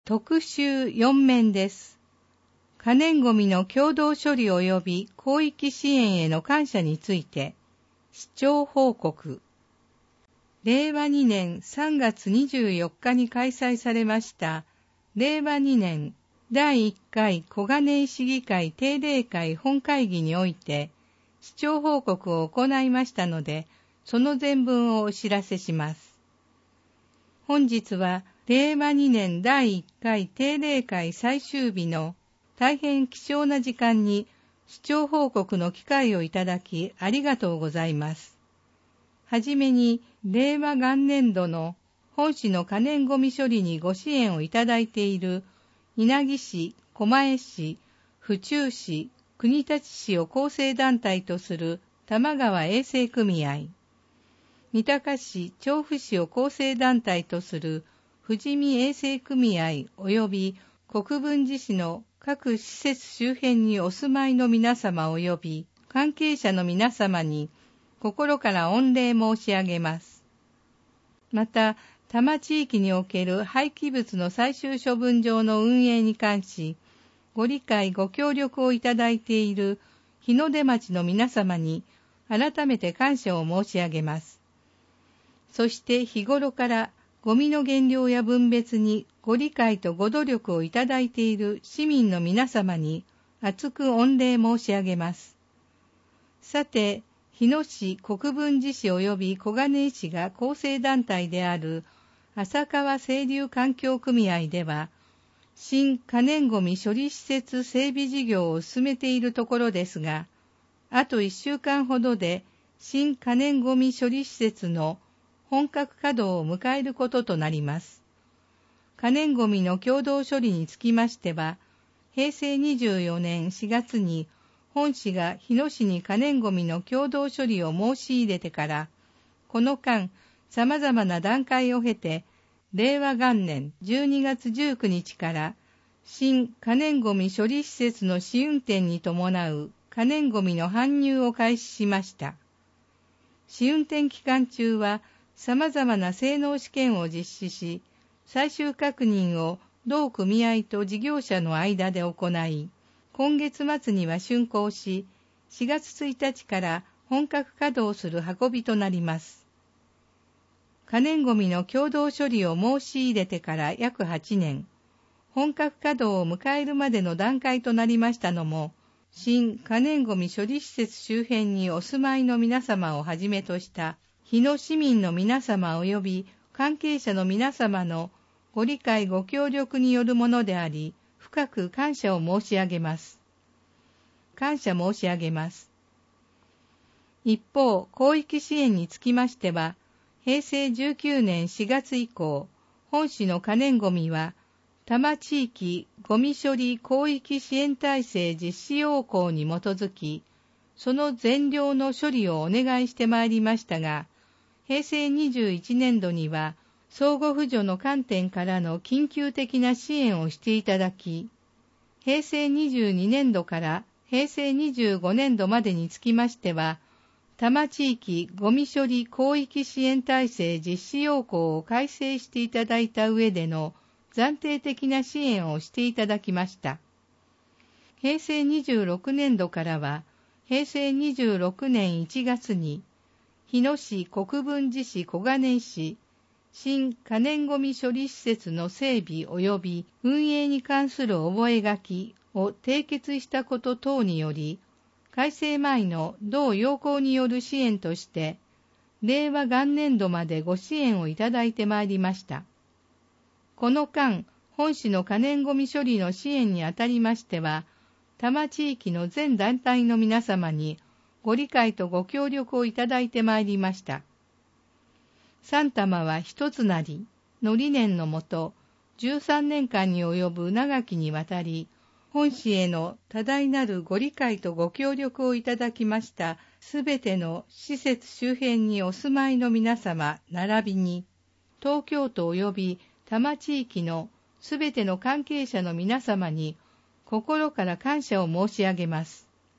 特集4面です。可燃ごみの共同処理及び広域支援への感謝について、市長報告。令和2年3月24日に開催されました、令和2年第1回小金井市議会定例会本会議において、市長報告を行いましたので、その全文をお知らせします。本日は、令和2年第1回定例会最終日の大変貴重な時間に市長報告の機会をいただきありがとうございます。はじめに、令和元年度の本市の可燃ごみ処理にご支援をいただいている稲城市、狛江市、府中市、国立市を構成団体とする玉川衛生組合、三鷹市、調布市を構成団体とする富士見衛生組合及び国分寺市の各施設周辺にお住まいの皆様及び関係者の皆様に心から御礼申し上げます。また、多摩地域における廃棄物の最終処分場の運営に関し、ご理解ご協力をいただいている日の出町の皆様に改めて感謝を申し上げます。そして日頃からゴミの減量や分別にご理解とご努力をいただいている市民の皆様に厚く御礼申し上げます。さて、日野市、国分寺市及び小金井市が構成団体である浅川清流環境組合では、新可燃ごみ処理施設整備事業を進めているところですが、あと1週間ほどで新可燃ごみ処理施設の本格稼働を迎えることとなります。可燃ごみの共同処理につきましては、平成24年4月に本市が日野市に可燃ごみの共同処理を申し入れてから、この間、様々な段階を経て、令和元年12月19日から新可燃ごみ処理施設の試運転に伴う可燃ごみの搬入を開始しました。試運転期間中は様々な性能試験を実施し、最終確認を同組合と事業者の間で行い、今月末には竣工し、4月1日から本格稼働する運びとなります。可燃ごみの共同処理を申し入れてから約8年、本格稼働を迎えるまでの段階となりましたのも、新可燃ごみ処理施設周辺にお住まいの皆様をはじめとした日野市民の皆様及び関係者の皆様のご理解ご協力によるものであり、深く感謝を申し上げます。感謝申し上げます。一方、広域支援につきましては、平成19年4月以降、本市の可燃ごみは、多摩地域ごみ処理広域支援体制実施要項に基づき、その全量の処理をお願いしてまいりましたが、平成21年度には、相互扶助の観点からの緊急的な支援をしていただき、平成22年度から平成25年度までにつきましては、多摩地域ごみ処理広域支援体制実施要項を改正していただいた上での暫定的な支援をしていただきました。平成26年度からは、平成26年1月に、日野市、国分寺市、小金井市、新可燃ごみ処理施設の整備及び運営に関する覚書を締結したこと等により、改正前の同要項による支援として、令和元年度までご支援をいただいてまいりました。この間、本市の可燃ごみ処理の支援にあたりましては、多摩地域の全団体の皆様にご理解とご協力をいただいてまいりました。三多摩は一つなりの理念のもと、13年間に及ぶ長きにわたり、本市への多大なるご理解とご協力をいただきましたすべての施設周辺にお住まいの皆様並びに、東京都及び多摩地域のすべての関係者の皆様に心から感謝を申し上げます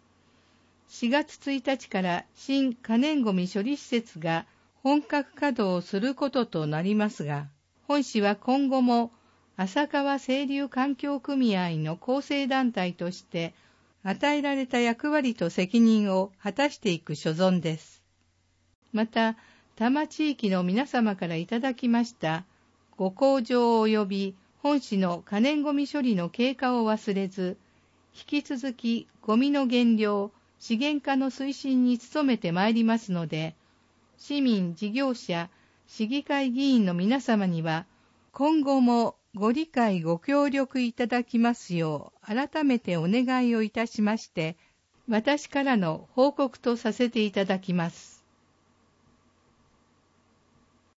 。4月1日から新可燃ごみ処理施設が本格稼働することとなりますが、本市は今後も浅川清流環境組合の構成団体として与えられた役割と責任を果たしていく所存です。また、多摩地域の皆様からいただきましたご厚情及び本市の可燃ごみ処理の経過を忘れず、引き続きゴミの減量、資源化の推進に努めてまいりますので、市民、事業者、市議会議員の皆様には、今後もご理解ご協力いただきますよう、改めてお願いをいたしまして、私からの報告とさせていただきます。